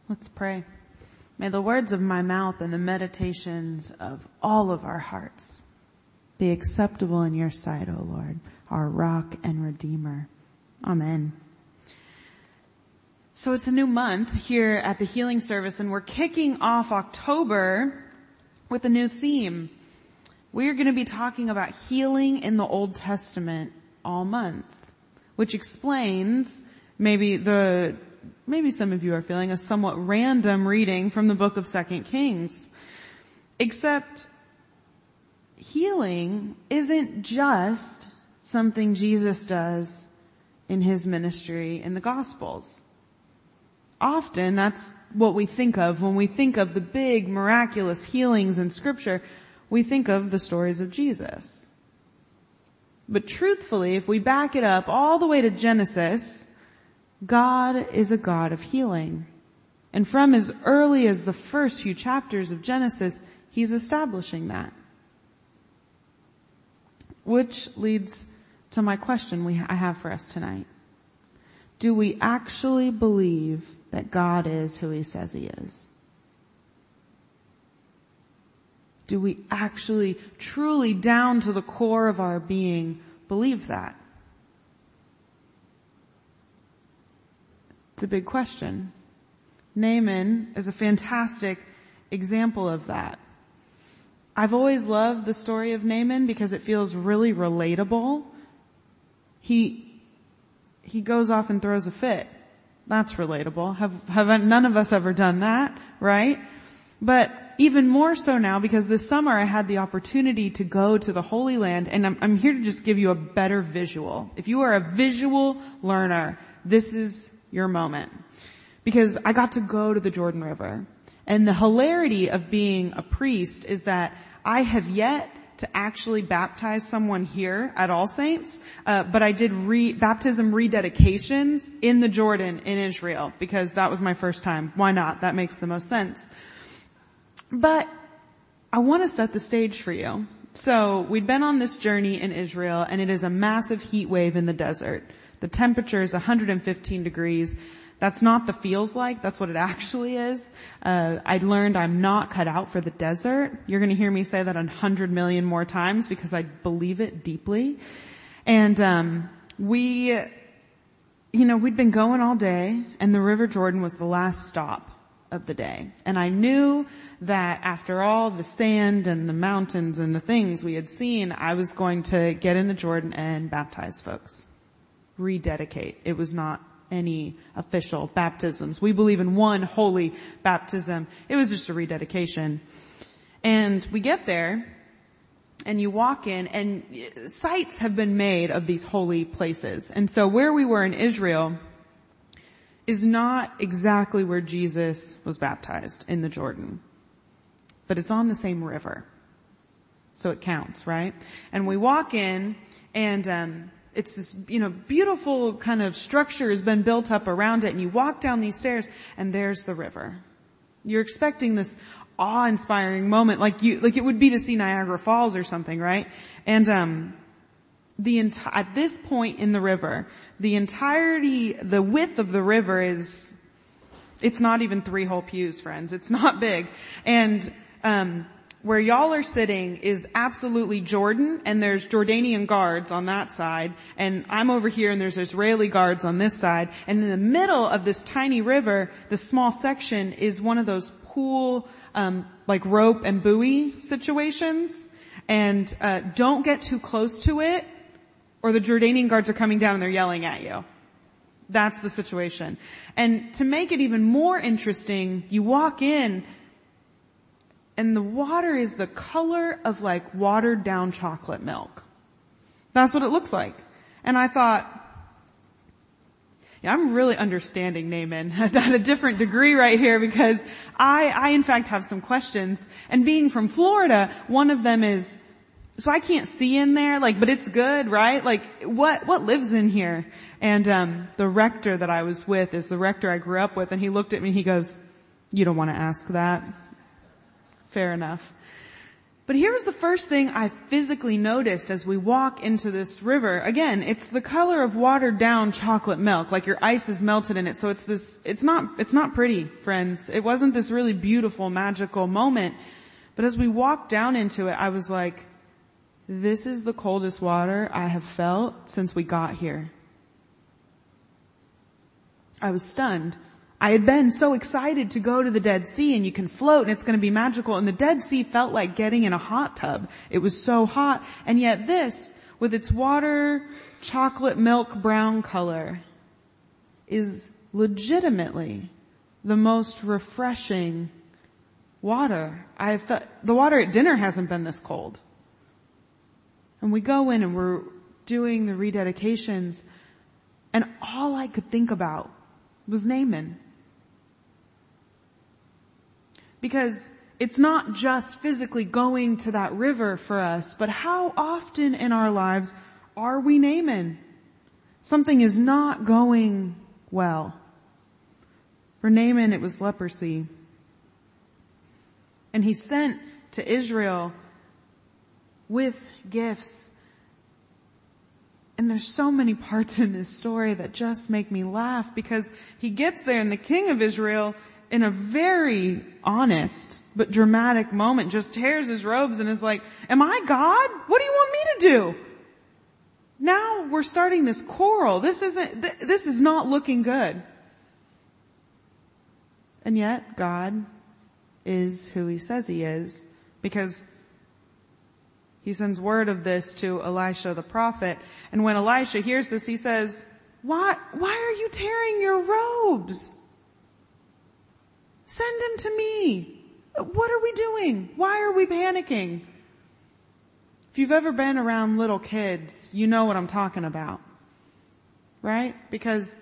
Let's pray. May the words of my mouth and the meditations of all of our hearts be acceptable in your sight, O Lord, our rock and redeemer. Amen. So it's a new month here at the Healing Service, and we're kicking off October with a new theme. We are going to be talking about healing in the Old Testament all month, which explains maybe some of you are feeling a somewhat random reading from the book of 2 Kings. Except healing isn't just something Jesus does in his ministry in the Gospels. Often that's what we think of when we think of the big miraculous healings in Scripture. We think of the stories of Jesus. But truthfully, if we back it up all the way to Genesis, God is a God of healing. And from as early as the first few chapters of Genesis, he's establishing that. Which leads to my question I have for us tonight. Do we actually believe that God is who he says he is? Do we actually, truly, down to the core of our being, believe that? It's a big question. Naaman is a fantastic example of that. I've always loved the story of Naaman because it feels really relatable. He goes off and throws a fit. That's relatable. Have none of us ever done that, right? But even more so now, because this summer I had the opportunity to go to the Holy Land, and I'm here to just give you a better visual. If you are a visual learner, this is your moment. Because I got to go to the Jordan River. And the hilarity of being a priest is that I have yet to actually baptize someone here at All Saints, but I did baptism rededications in the Jordan in Israel, because that was my first time. Why not? That makes the most sense. But I want to set the stage for you. So we'd been on this journey in Israel, and it is a massive heat wave in the desert. The temperature is 115 degrees. That's not the feels like, that's what it actually is. I learned I'm not cut out for the desert. You're going to hear me say that 100 million more times because I believe it deeply. And we'd been going all day, and the River Jordan was the last stop of the day. And I knew that after all the sand and the mountains and the things we had seen, I was going to get in the Jordan and baptize folks. Rededicate. It was not any official baptisms. We believe in one holy baptism. It was just a rededication. And we get there, and you walk in, and sites have been made of these holy places. And so where we were in Israel is not exactly where Jesus was baptized, in the Jordan. But it's on the same river. So it counts, right? And we walk in, and it's this, beautiful kind of structure has been built up around it, and you walk down these stairs, and there's the river. You're expecting this awe-inspiring moment, like it would be to see Niagara Falls or something, right? And at this point in the river, the width of the river it's not even 3 whole pews, friends. It's not big. And where y'all are sitting is absolutely Jordan, and there's Jordanian guards on that side, and I'm over here, and there's Israeli guards on this side. And in the middle of this tiny river, the small section is one of those pool, like rope and buoy situations. And don't get too close to it, or the Jordanian guards are coming down and they're yelling at you. That's the situation. And to make it even more interesting, you walk in, and the water is the color of like watered down chocolate milk. That's what it looks like. And I thought, I'm really understanding Naaman at a different degree right here, because I in fact have some questions. And being from Florida, one of them is, so I can't see in there, but it's good, right? What lives in here? And the rector that I was with is the rector I grew up with, and he looked at me and he goes, "You don't want to ask that." Fair enough. But here's the first thing I physically noticed as we walk into this river. Again, it's the color of watered down chocolate milk, like your ice is melted in it. So it's not pretty, friends. It wasn't this really beautiful, magical moment. But as we walked down into it, I was like, this is the coldest water I have felt since we got here. I was stunned. I had been so excited to go to the Dead Sea and you can float and it's going to be magical, and the Dead Sea felt like getting in a hot tub. It was so hot, and yet this, with its water, chocolate milk brown color, is legitimately the most refreshing water I've felt. The water at dinner hasn't been this cold. And we go in and we're doing the rededications, and all I could think about was Naaman. Because it's not just physically going to that river for us, but how often in our lives are we Naaman? Something is not going well. For Naaman, it was leprosy. And he's sent to Israel with gifts. And there's so many parts in this story that just make me laugh, because he gets there and the king of Israel, in a very honest but dramatic moment, just tears his robes and is like, am I God? What do you want me to do? Now we're starting this quarrel. This is not looking good. And yet God is who he says he is, because he sends word of this to Elisha the prophet. And when Elisha hears this, he says, why are you tearing your robes? Send him to me. What are we doing? Why are we panicking? If you've ever been around little kids, you know what I'm talking about. Right? Because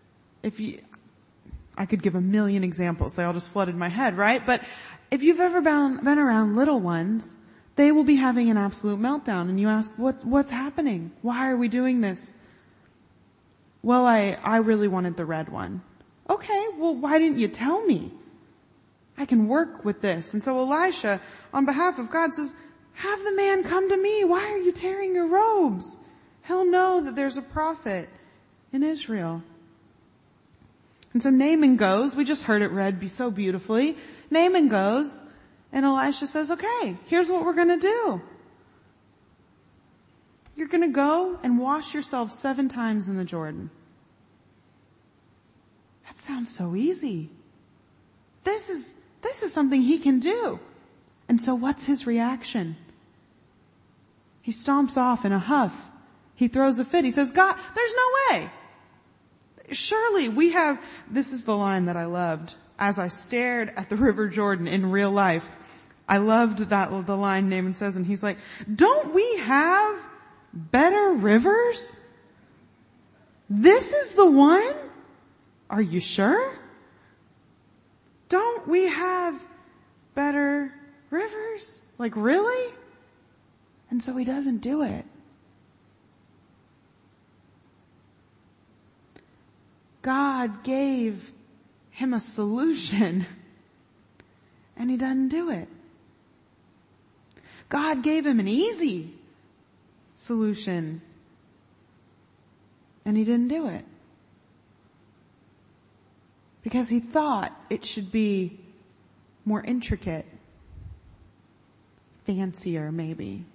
I could give a million examples. They all just flooded my head, right? But if you've ever been around little ones, they will be having an absolute meltdown, and you ask, what's happening? Why are we doing this? Well, I really wanted the red one. Okay, well, why didn't you tell me? I can work with this. And so Elisha, on behalf of God, says, have the man come to me. Why are you tearing your robes? He'll know that there's a prophet in Israel. And so Naaman goes. We just heard it read so beautifully. Naaman goes, and Elisha says, okay, here's what we're going to do. You're going to go and wash yourself 7 times in the Jordan. That sounds so easy. This is something he can do. And so what's his reaction? He stomps off in a huff. He throws a fit. He says, God, there's no way. Surely this is the line that I loved as I stared at the River Jordan in real life. I loved the line Naaman says, and he's like, don't we have better rivers? This is the one? Are you sure? Don't we have better rivers? Like, really? And so he doesn't do it. God gave him a solution, and he doesn't do it. God gave him an easy solution, and he didn't do it. Because he thought it should be more intricate, fancier maybe.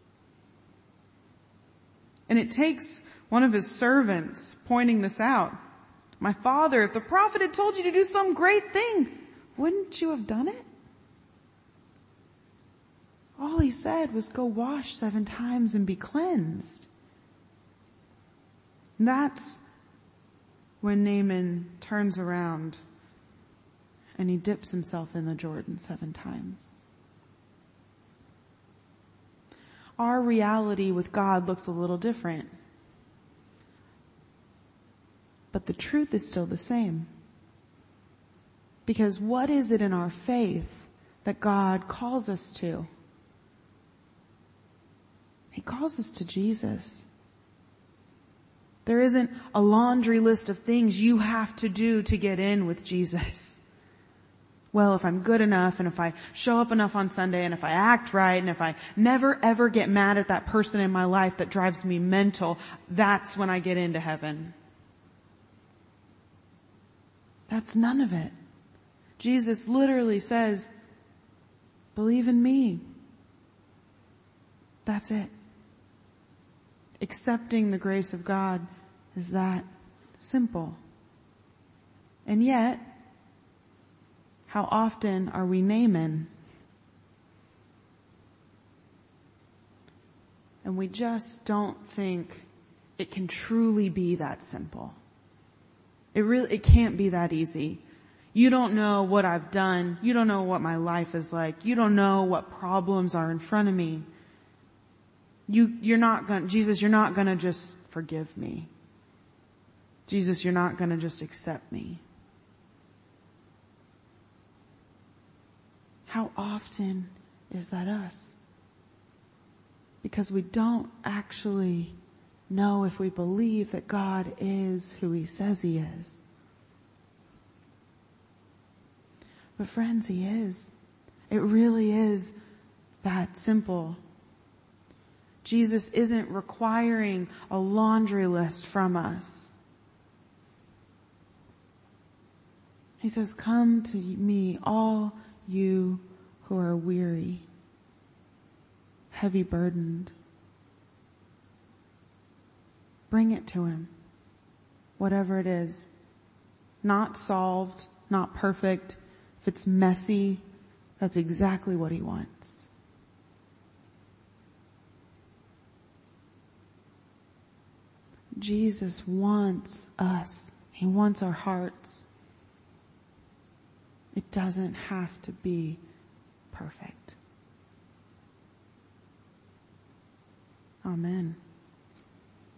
And it takes one of his servants pointing this out. My father, if the prophet had told you to do some great thing, wouldn't you have done it? All he said was go wash 7 times and be cleansed. And that's when Naaman turns around and he dips himself in the Jordan 7 times. Our reality with God looks a little different. But the truth is still the same. Because what is it in our faith that God calls us to? He calls us to Jesus. There isn't a laundry list of things you have to do to get in with Jesus. Well, if I'm good enough and if I show up enough on Sunday and if I act right and if I never ever get mad at that person in my life that drives me mental, that's when I get into heaven. That's none of it. Jesus literally says, believe in me. That's it. Accepting the grace of God is that simple. And yet, how often are we Naaman? And we just don't think it can truly be that simple. It can't be that easy. You don't know what I've done. You don't know what my life is like. You don't know what problems are in front of me. Jesus, you're not gonna just forgive me. Jesus, you're not gonna just accept me. How often is that us? Because we don't actually know if we believe that God is who He says He is. But friends, He is. It really is that simple. Jesus isn't requiring a laundry list from us. He says, come to me, all you who are weary, heavy burdened. Bring it to Him, whatever it is. Not solved, not perfect. If it's messy, that's exactly what He wants. Jesus wants us. He wants our hearts. It doesn't have to be perfect. Amen.